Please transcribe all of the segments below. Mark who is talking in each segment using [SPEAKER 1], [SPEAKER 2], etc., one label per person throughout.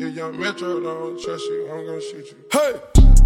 [SPEAKER 1] If young Metro don't trust you, I'm gon' shoot you.
[SPEAKER 2] Hey!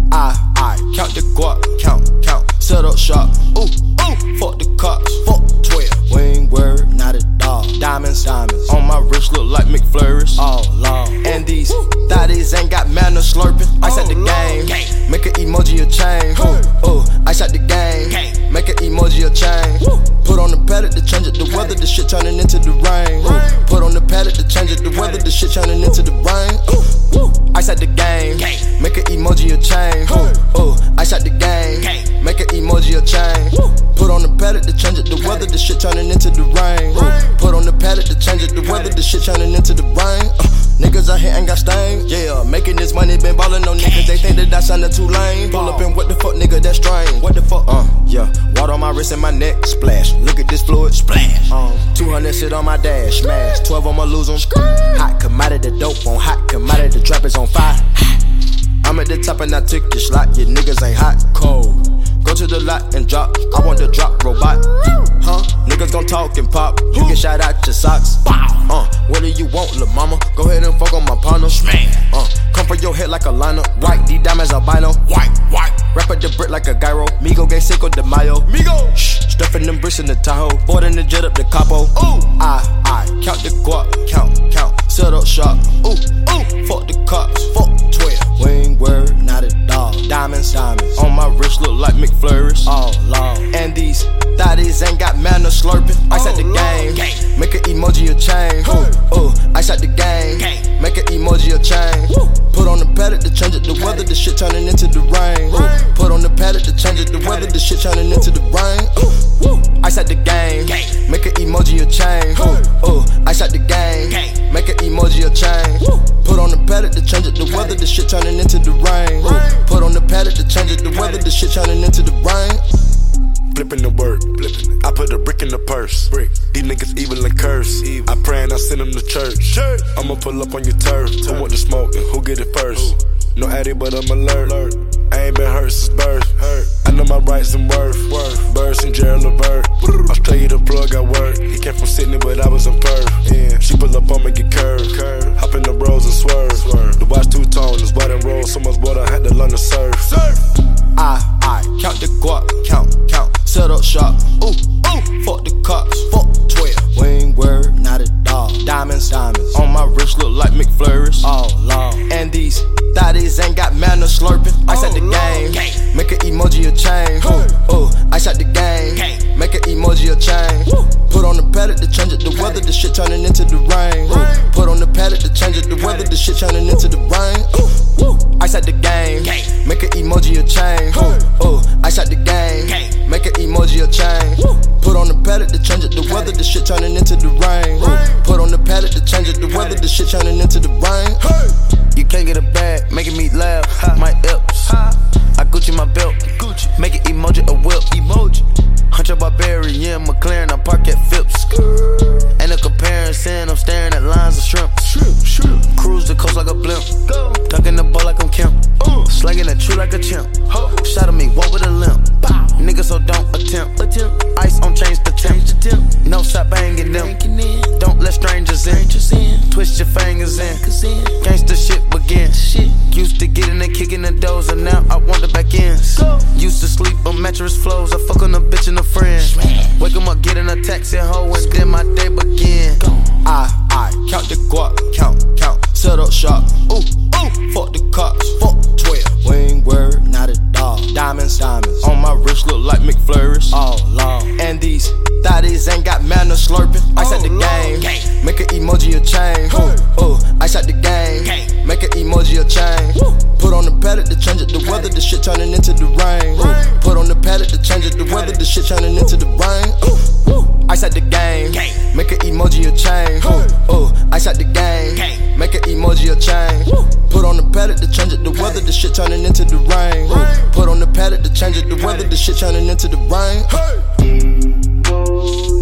[SPEAKER 2] I count the guap, count, set up shop. Ooh, fuck the cops, fuck 12. We ain't worried, not at all. Diamonds, on my wrist look like McFlurries. All long. And these thotties ain't got manners slurping. Ice at the game, make an emoji a chain. Ice at the game, make an emoji a chain. Put on the paddock to change it, the weather, the shit turning into the rain. Put on the paddock to change it, the weather, the shit turning into the rain. Ice at the game, make an emoji a chain. Ice at the game, make an emoji a chain. Put on the paddock to change it, the weather, the shit turning into the rain. Put on the paddock to change it, the weather, the shit turning into the rain. Niggas out here ain't got stains. Yeah, making this money, been ballin' on niggas. They think that I soundin' too lame. Pull up and what the fuck, nigga, that's strange. What the fuck? Yeah. Water on my wrist and my neck, splash. Look at this fluid, splash. 200 shit on my dash, smash. 12 I'ma lose 'em. Hot commodity, dope on hot commodity. The trap is on fire. I'm at the top and I took your slot. Your niggas ain't hot, cold. Go to the lot and drop. I want the drop robot. Niggas gon' talk and pop. You get shot out your socks. What do you want, lil' mama? Go ahead and fuck on my partner. Come for your head like a liner. White, these diamonds albino. White. Wrap up the brick like a gyro. Migo gay Cinco de Mayo. Stuffing them bricks in the Tahoe. Boarding the jet up the capo. I count the guap, count. Set up shop. Fuck the cops, fuck 12. We ain't worried, not at all. Diamonds, on my wrist look like McFlurries. All long. And these thotties ain't got manners slurping. Ice at the game, make an emoji a chain. Ice at the game, make an emoji a chain. Put on the paddock to change it, the weather, the shit turning into the rain. Put on the paddock to change it, the weather, the shit turning into the rain. Ice at the game, make an emoji a chain. Ice at the game, make an emoji a chain. Put on the paddock to change it, the weather, the shit turning into the rain. Put on the paddock to change it, the weather, the shit turning into the rain.
[SPEAKER 3] Flipping the work, I put a brick in the purse. These niggas evil and curse. I pray and I send them to church. I'ma pull up on your turf. Who want the smoke and who get it first? No addy, but I'm alert. I ain't been hurt since birth. I know my rights and worth. Birds and Gerald Levert. Australia the plug I work. He came from Sydney, but I was in Perth. She pull up on me, get curved. Hop in the rolls and swerve. The watch two-tone, it's white and roll. So much water, I had to learn to surf.
[SPEAKER 2] I count the guap, count. Set up shop. Fuck the cops, fuck 12. We ain't worried, not at all. Diamonds, on my wrist look like McFlurries. All long. And these thotties ain't got manners slurping. Ice at the game, make an emoji a chain. Ice at the game, make an emoji a chain. Put on the paddock to change it, the weather, the shit turning into the rain. Put on the paddock to change it, the weather, the shit turning into the rain. Ice at the game, make an emoji a chain. Ice at the game, make an emoji a chain. Put on the paddock to change it, the weather, the shit turning into the rain. Put on the paddock to change it, the weather, the shit turning into the rain.
[SPEAKER 4] You can't get a bag, making me laugh. My Epps, I Gucci my belt. Make an emoji a whip. Hunter Barbarian, McLaren, I park at Phipps. Ain't a comparison, I'm staring at lines of shrimp. Cruise the coast like a blimp. Dunking the ball like I'm Kemp. Slanging the tree like a chimp. Shot at me, walk with a limp. Nigga, so don't attempt. Ice on change the temp. No stop banging them. Don't let strangers in. Twist your fingers in. Gangsta shit begin. Used to getting and kicking the doors, and now I want the back ends. Used to sleep on mattress floors. I fuck on a bitch and a friend. Wake 'em up, get in a taxi, hoe, and then my day begin.
[SPEAKER 2] I count the guap, count. Set up shop. Fuck the cops, fuck 12. We ain't worried, not at all. Diamonds, on my wrist look like McFlurries. All long. And these thotties ain't got manners slurping. Ice at the game, make an emoji a chain. Ice at the game, make an emoji a chain. Put on the paddock to change it, the weather, the shit turning into the rain. Put on the paddock to change it, the weather, the shit turning into the rain. Ice at the game, make an emoji a chain. Ice at the game, make an emoji a chain. Put on the paddock to change it, the weather, the shit turning into the rain. Put on the paddock to change it, the weather, the shit turning into the rain.